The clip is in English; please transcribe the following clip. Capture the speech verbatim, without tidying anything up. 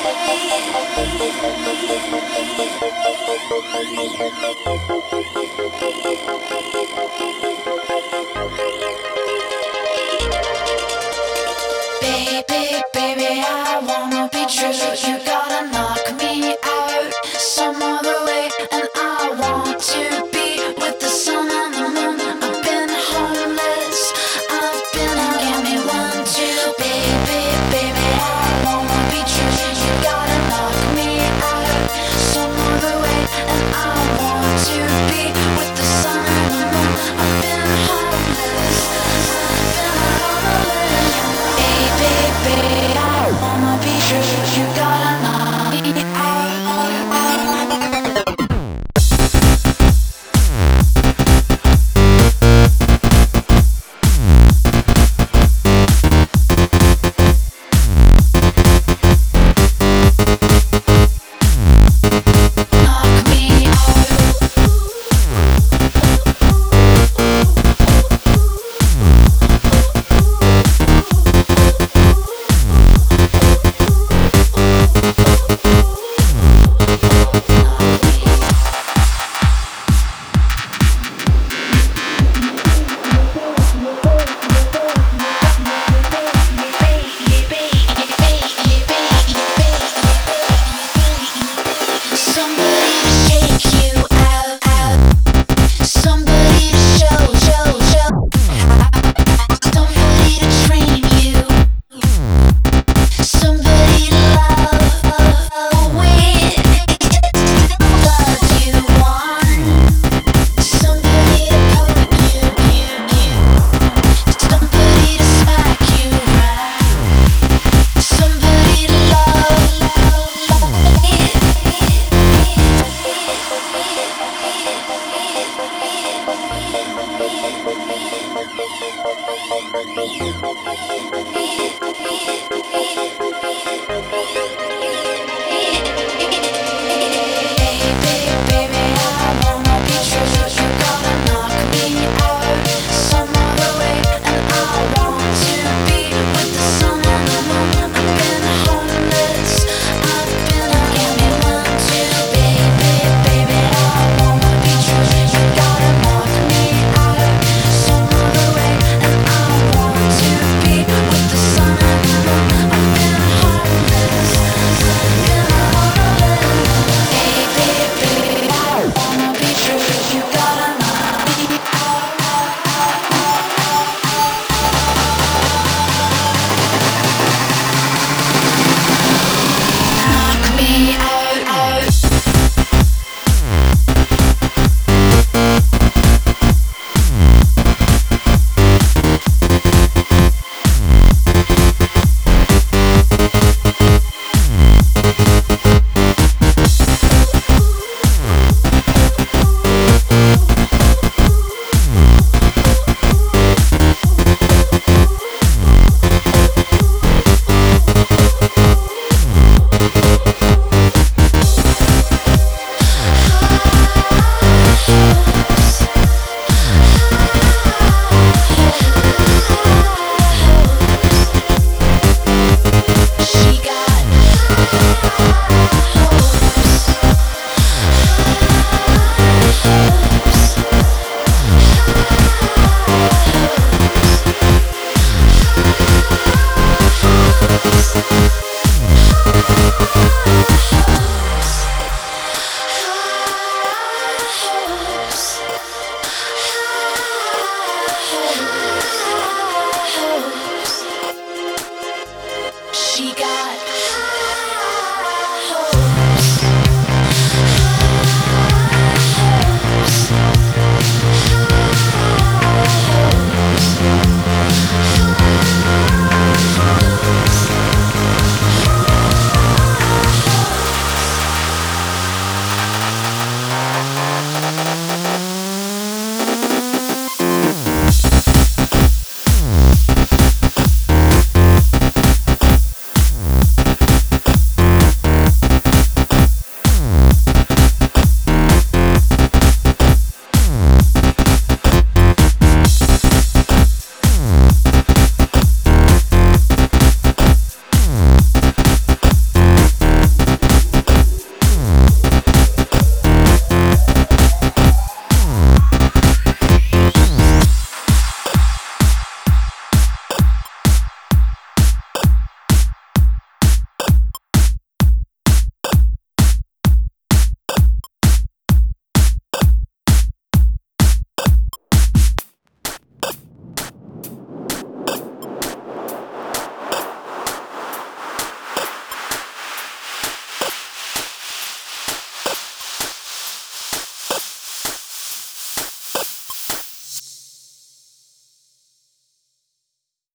Baby, baby, I wanna be true. You gotta knock me out some other way, and I want to be with the sun and the moon. I've been homeless, I've been out. Give me one, two, baby, baby, I wanna be true. You gotta knock me out some other way, and I want to be with the sun and the moon. I've been homeless, I've been homeless. Baby, I wanna be true. You gotta knock me out. Knock me somebody to shake you out, out. Somebody to show, show, show. Somebody to train you. Somebody to love, love with. Love you want. Somebody to poke you, you, you. Somebody to smack you right. Somebody to love, love, love with. Thank you.